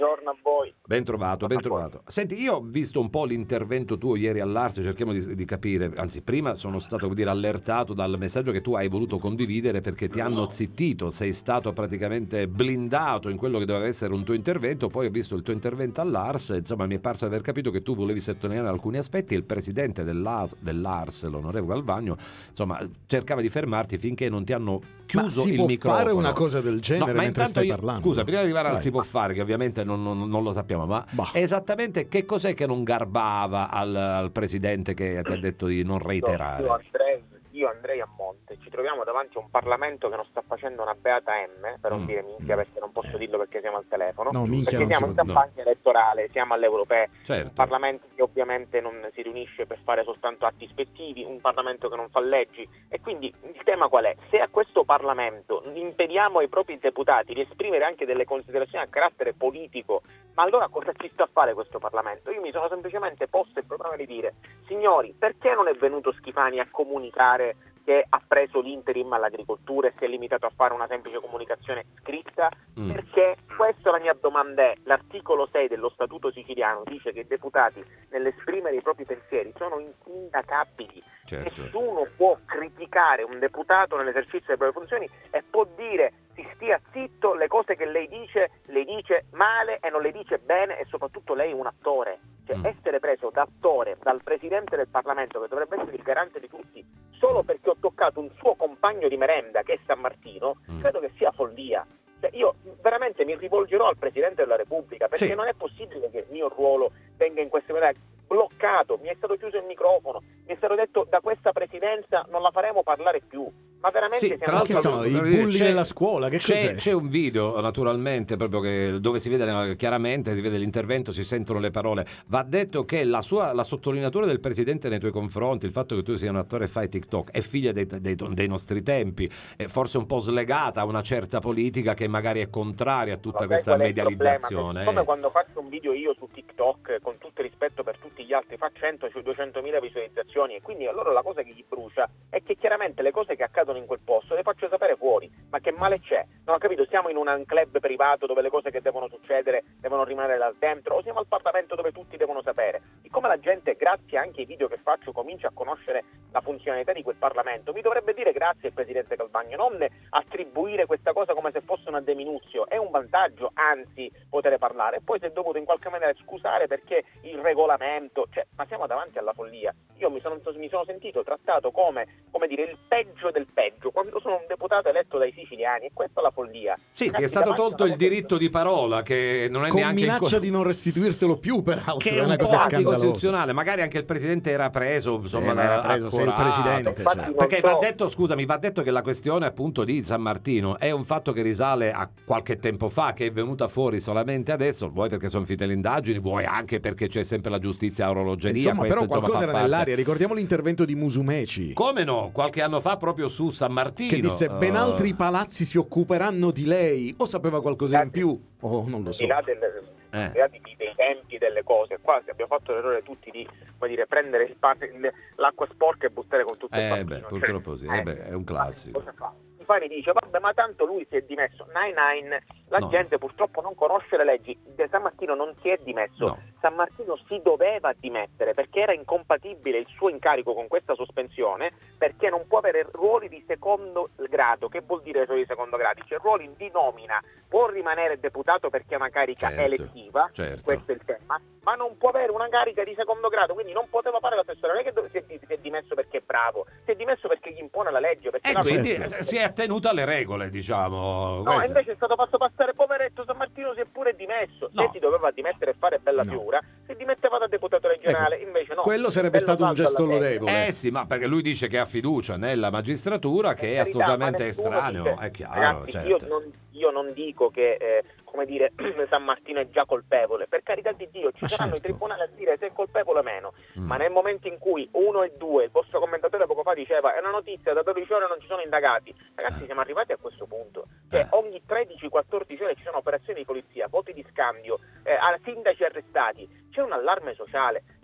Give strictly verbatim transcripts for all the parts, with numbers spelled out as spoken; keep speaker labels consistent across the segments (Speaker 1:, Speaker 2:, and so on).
Speaker 1: Buongiorno a voi.
Speaker 2: Ben trovato, ben trovato. Senti, io ho visto un po' l'intervento tuo ieri all'Ars, cerchiamo di, di capire, anzi prima sono stato, come dire, allertato dal messaggio che tu hai voluto condividere perché ti hanno zittito, sei stato praticamente blindato in quello che doveva essere un tuo intervento, poi ho visto il tuo intervento all'Ars, insomma mi è parso di aver capito che tu volevi sottolineare alcuni aspetti e il presidente dell'A- dell'Ars, l'onorevole Galvagno, insomma cercava di fermarti finché non ti hanno chiuso il microfono.
Speaker 3: Si può fare una cosa del genere
Speaker 2: no, ma
Speaker 3: mentre
Speaker 2: intanto
Speaker 3: stai
Speaker 2: io,
Speaker 3: parlando?
Speaker 2: scusa, prima di arrivare al
Speaker 3: Vai.
Speaker 2: si può fare, che ovviamente non, non, non lo sappiamo, ma
Speaker 3: Bah.
Speaker 2: esattamente che cos'è che non garbava al, al presidente che ti ha detto di non reiterare?
Speaker 1: Io andrei, io andrei a monte. Ci troviamo davanti a un Parlamento che non sta facendo una beata M, per non
Speaker 2: Mm.
Speaker 1: dire minchia, perché non posso dirlo perché siamo al telefono.
Speaker 3: No, minchia
Speaker 1: perché
Speaker 3: non
Speaker 1: siamo
Speaker 3: si
Speaker 1: in
Speaker 3: può dire.
Speaker 1: campagna elettorale, siamo alle europee. Un
Speaker 2: Certo.
Speaker 1: Parlamento che ovviamente non si riunisce per fare soltanto atti ispettivi, un Parlamento che non fa leggi. E quindi il tema qual è? Se a questo Parlamento impediamo ai propri deputati di esprimere anche delle considerazioni a carattere politico, ma allora cosa ci sta a fare questo Parlamento? Io mi sono semplicemente posto il problema di dire: signori, perché non è venuto Schifani a comunicare che ha preso l'interim all'agricoltura e si è limitato a fare una semplice comunicazione scritta?
Speaker 2: Mm.
Speaker 1: Perché questa la mia domanda è: l'articolo sei dello Statuto siciliano dice che i deputati nell'esprimere i propri pensieri sono insindacabili.
Speaker 2: Certo.
Speaker 1: Nessuno può criticare un deputato nell'esercizio delle proprie funzioni e può dire: si stia zitto, le cose che lei dice le dice male e non le dice bene, e soprattutto lei è un attore. Cioè
Speaker 2: Mm.
Speaker 1: essere preso da attore dal Presidente del Parlamento, che dovrebbe essere il garante di tutti, solo perché ho toccato un suo compagno di merenda che è San Martino,
Speaker 2: Mm.
Speaker 1: credo che sia follia. Cioè, io veramente mi rivolgerò al Presidente della Repubblica, perché
Speaker 2: Sì.
Speaker 1: non è possibile che il mio ruolo venga in questa maniera bloccato, mi è stato chiuso il microfono, mi è stato detto da questa presidenza non la faremo parlare più. Ma veramente
Speaker 2: Sì, tra
Speaker 1: siamo
Speaker 3: Che
Speaker 2: l'altro,
Speaker 3: sono
Speaker 2: voglio
Speaker 3: i
Speaker 2: dire,
Speaker 3: bulli
Speaker 2: c'è-
Speaker 3: della scuola? Che
Speaker 2: C'è,
Speaker 3: cos'è?
Speaker 2: c'è un video naturalmente proprio che, dove si vede chiaramente, si vede l'intervento, si sentono le parole. Va detto che la sua la sottolineatura del presidente nei tuoi confronti, il fatto che tu sia un attore e fai TikTok, è figlia dei, dei, dei nostri tempi, è forse un po' slegata a una certa politica che magari è contraria a tutta
Speaker 1: Sai
Speaker 2: questa
Speaker 1: qual è il problema? Che
Speaker 2: medializzazione.
Speaker 1: Come
Speaker 2: eh.
Speaker 1: quando faccio un video io su TikTok, con tutto il rispetto per tutti gli altri, fa cento duecentomila visualizzazioni, e quindi allora la cosa che gli brucia è che chiaramente le cose che accadono in quel posto le faccio sapere fuori. Ma che male c'è? Non ho capito, siamo in un club privato dove le cose che devono succedere devono rimanere là dentro, o siamo al Parlamento dove tutti devono sapere? Siccome la gente, grazie anche ai video che faccio, comincia a conoscere la funzionalità di quel Parlamento, mi dovrebbe dire grazie il Presidente Calvagno, non attribuire questa cosa come se fosse una deminuzio. È un vantaggio, anzi, poter parlare. E poi si è dovuto in qualche maniera scusare perché il regolamento, cioè, ma siamo davanti alla follia. Io mi sono, mi sono sentito trattato come, come dire, il peggio del peggio, quando sono un deputato eletto dai siciliani, e questa è la follia.
Speaker 2: Sì, ti è
Speaker 1: Ragazzi,
Speaker 2: stato
Speaker 1: davanti a
Speaker 2: tolto
Speaker 1: una
Speaker 2: il
Speaker 1: cosa-
Speaker 2: diritto di parola, che non è
Speaker 3: Con
Speaker 2: neanche in
Speaker 3: minaccia
Speaker 2: co-
Speaker 3: di non restituirtelo più, peraltro,
Speaker 2: che
Speaker 3: è
Speaker 2: è
Speaker 3: una
Speaker 2: un
Speaker 3: cosa
Speaker 2: po'
Speaker 3: scandalosa.
Speaker 2: anticostituzionale. Magari anche il presidente era preso, insomma,
Speaker 3: Eh, ma era
Speaker 2: da-
Speaker 3: preso, sei il
Speaker 2: accorato.
Speaker 3: presidente,
Speaker 1: Infatti
Speaker 3: cioè.
Speaker 1: non
Speaker 2: Perché
Speaker 1: so-
Speaker 2: va detto, scusami, va detto che la questione appunto di San Martino è un fatto che risale a qualche tempo fa, che è venuta fuori solamente adesso, vuoi perché sono finite le indagini, vuoi anche perché c'è sempre la giustizia a orologeria.
Speaker 3: Insomma,
Speaker 2: questo,
Speaker 3: però
Speaker 2: insomma,
Speaker 3: qualcosa
Speaker 2: fa
Speaker 3: era
Speaker 2: parte.
Speaker 3: nell'aria. Ricordiamo l'intervento di Musumeci,
Speaker 2: Come no? Qualche anno fa proprio su San Martino.
Speaker 3: che disse ben
Speaker 2: eh,
Speaker 3: altri palazzi si occuperanno di lei. O sapeva qualcosa in più? Oh, non lo
Speaker 1: Al
Speaker 3: so.
Speaker 1: di là del-
Speaker 2: Eh.
Speaker 1: al di là di- dei tempi delle cose, qua abbiamo fatto l'errore tutti di, come dire, prendere il pa- il- l'acqua sporca e buttare con tutto il
Speaker 2: Eh
Speaker 1: bambino.
Speaker 2: beh, purtroppo sì, eh beh, è un classico.
Speaker 1: Cosa fa? Schifani dice: vabbè, ma tanto lui si è dimesso. Nine nine, la
Speaker 2: No.
Speaker 1: gente purtroppo non conosce le leggi. De San Martino non si è dimesso.
Speaker 2: No.
Speaker 1: San Martino si doveva dimettere perché era incompatibile il suo incarico con questa sospensione, perché non può avere ruoli di secondo grado. Che vuol dire ruoli di secondo grado? Cioè ruoli di nomina. Può rimanere deputato perché è una carica
Speaker 2: Certo,
Speaker 1: elettiva,
Speaker 2: certo.
Speaker 1: questo è il tema, ma non può avere una carica di secondo grado, quindi non poteva fare l'assessore. Non è che dove- si è, si è dimesso perché è bravo, si è dimesso perché gli impone la legge. Perché
Speaker 2: E
Speaker 1: la-
Speaker 2: quindi
Speaker 3: certo.
Speaker 2: si è attenuto alle regole, diciamo.
Speaker 1: No,
Speaker 2: Questa-
Speaker 1: invece è stato fatto passare, poveretto San Martino si è pure dimesso.
Speaker 2: No.
Speaker 1: Se si doveva dimettere e fare bella
Speaker 3: No.
Speaker 1: figura, si dimetteva da deputato regionale,
Speaker 3: Ecco,
Speaker 1: invece no.
Speaker 3: quello sarebbe
Speaker 1: Bello
Speaker 3: stato un
Speaker 1: salto
Speaker 3: gesto
Speaker 1: alla sedia.
Speaker 3: lodevole.
Speaker 2: Eh sì, ma perché lui dice che ha fiducia nella magistratura, che
Speaker 1: Per
Speaker 2: è
Speaker 1: carità,
Speaker 2: assolutamente
Speaker 1: ma nessuno
Speaker 2: estraneo,
Speaker 1: dice-
Speaker 2: è chiaro,
Speaker 1: Ragazzi,
Speaker 2: certo.
Speaker 1: io, non, io non dico che, eh, come dire, San Martino è già colpevole, per carità di Dio, ci
Speaker 3: Ma
Speaker 1: saranno
Speaker 3: certo.
Speaker 1: i tribunali a dire se è colpevole o meno,
Speaker 2: Mm.
Speaker 1: ma nel momento in cui uno e due, il vostro commentatore poco fa diceva, è una notizia, da dodici ore non ci sono indagati, ragazzi,
Speaker 2: Eh.
Speaker 1: siamo arrivati a questo punto, cioè
Speaker 2: Eh.
Speaker 1: ogni tredici quattordici ore ci sono operazioni di polizia, voti di scambio, eh, a- sindaci arrestati, c'è un allarme sociale.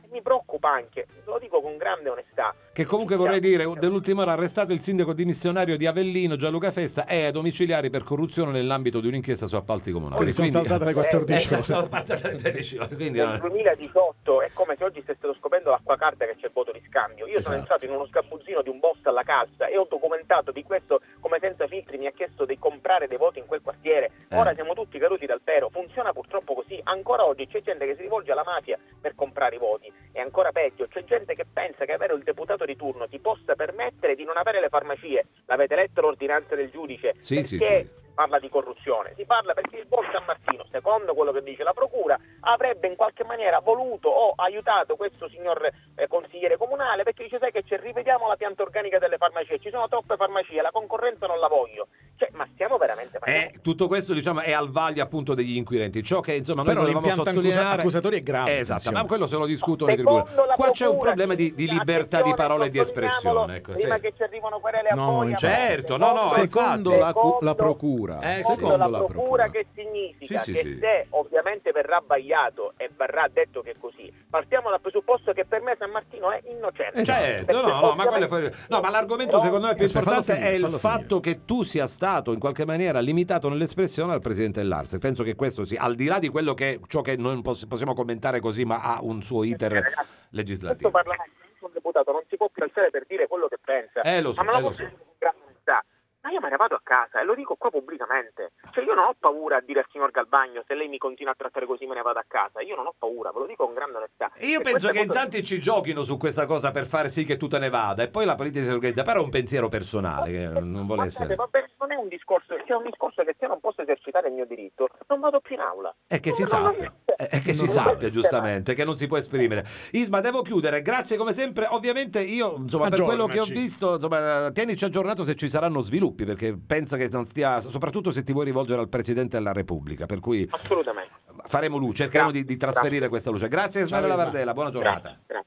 Speaker 1: mi preoccupa anche, lo dico con grande onestà.
Speaker 2: Che comunque vorrei dire, dell'ultima ora arrestato il sindaco dimissionario di Avellino, Gianluca Festa, è ai domiciliari per corruzione nell'ambito di un'inchiesta su appalti comunali.
Speaker 3: Quindi sono saltate le quattordici
Speaker 1: eh,
Speaker 3: ore.
Speaker 2: Quindi,
Speaker 1: nel duemiladiciotto è come se oggi stesse scoprendo l'acqua calda che c'è il voto di scambio. Io
Speaker 2: Esatto.
Speaker 1: sono entrato in uno sgabuzzino di un boss alla cassa e ho documentato di questo come senza filtri mi ha chiesto di comprare dei voti in quel quartiere. Ora
Speaker 2: Eh.
Speaker 1: siamo tutti caduti dal pero. Funziona purtroppo così. Ancora oggi c'è gente che si rivolge alla mafia per comprare i voti. E ancora peggio, c'è gente che pensa che avere il deputato di turno ti possa permettere di non avere le farmacie. L'avete letto l'ordinanza del giudice?
Speaker 2: Sì,
Speaker 1: perché
Speaker 2: sì, sì.
Speaker 1: si parla di corruzione, si parla perché il buon San Martino, secondo quello che dice la procura, avrebbe in qualche maniera voluto o aiutato questo signor eh, consigliere comunale, perché dice sai che c'è, rivediamo la pianta organica delle farmacie, ci sono troppe farmacie, la concorrenza non la voglio. Cioè, ma stiamo veramente
Speaker 2: Eh, tutto questo diciamo è al vaglio appunto degli inquirenti. Ciò che insomma noi
Speaker 3: Però
Speaker 2: volevamo
Speaker 3: l'impianto accusa-
Speaker 2: sottolineare
Speaker 3: accusatorio è grave,
Speaker 2: Eh, esatto,
Speaker 3: attenzione.
Speaker 2: ma quello se lo discutono i
Speaker 1: Secondo
Speaker 2: tribunali.
Speaker 1: la
Speaker 2: Qua c'è un
Speaker 1: procura,
Speaker 2: problema di, di
Speaker 1: sì,
Speaker 2: libertà di
Speaker 1: attenzione,
Speaker 2: parola e di
Speaker 1: sottolineiamolo,
Speaker 2: espressione. Ecco,
Speaker 1: prima
Speaker 2: sì.
Speaker 1: che ci arrivano querele a
Speaker 3: No,
Speaker 1: voi, a
Speaker 2: certo,
Speaker 1: me.
Speaker 2: no, no,
Speaker 3: secondo
Speaker 2: infatti.
Speaker 3: la, cu- la procura.
Speaker 2: Eh,
Speaker 1: Secondo
Speaker 3: secondo
Speaker 1: la
Speaker 3: la
Speaker 1: procura,
Speaker 3: procura.
Speaker 1: che significa
Speaker 2: Sì, sì,
Speaker 1: che
Speaker 2: sì.
Speaker 1: se ovviamente verrà vagliato e verrà detto che è così, partiamo dal presupposto che per me San Martino è innocente.
Speaker 2: Certo,
Speaker 1: Perché
Speaker 2: no, no, ma quello è
Speaker 1: ovviamente-
Speaker 2: fuori- no, ma l'argomento
Speaker 1: Però-
Speaker 2: secondo me più
Speaker 3: Aspetta, fallo
Speaker 2: importante
Speaker 3: finire,
Speaker 2: è il
Speaker 3: fallo
Speaker 2: fatto che tu sia stato in qualche maniera limitato nell'espressione al presidente dell'Arse. Penso che questo sia, al di là di quello che ciò che non poss- possiamo commentare così, ma ha un suo iter
Speaker 1: Ragazzi, questo
Speaker 2: legislativo.
Speaker 1: Parlamento, un deputato non si può piazzare per dire quello che pensa.
Speaker 2: Eh, lo so,
Speaker 1: ma me
Speaker 2: eh,
Speaker 1: lo
Speaker 2: lo so.
Speaker 1: posso dire con grande onestà. Ma io me ne vado a casa e lo dico qua pubblicamente. Cioè io non ho paura a dire al signor Galbagno se lei mi continua a trattare così me ne vado a casa. Io non ho paura, ve lo dico con grande onestà.
Speaker 2: Io
Speaker 1: E
Speaker 2: penso
Speaker 1: questa
Speaker 2: che in
Speaker 1: cosa-
Speaker 2: tanti ci giochino su questa cosa per fare sì che tu te ne vada e poi la politica si organizza, però è un pensiero personale che non vuole
Speaker 1: Guardate,
Speaker 2: essere.
Speaker 1: va bene, non è un discorso, se è un discorso che se io non posso esercitare il mio diritto, non vado più in aula.
Speaker 2: È che si
Speaker 1: Non- non-
Speaker 2: sappia, è che si
Speaker 1: non-
Speaker 2: sappia
Speaker 1: non-
Speaker 2: giustamente che non si può esprimere. Isma, devo chiudere, grazie come sempre. Ovviamente io, insomma, per quello che ho
Speaker 3: Aggiornaci.
Speaker 2: visto, insomma, tienici aggiornato se ci saranno sviluppi, perché pensa che non stia, soprattutto se ti vuoi rivolgere al Presidente della Repubblica, per cui
Speaker 1: Assolutamente.
Speaker 2: faremo luce, cercheremo di,
Speaker 1: Grazie,
Speaker 2: di trasferire
Speaker 1: grazie.
Speaker 2: questa luce. Grazie Ismaele
Speaker 3: Isma.
Speaker 2: Lavardella, buona giornata.
Speaker 1: Grazie, grazie.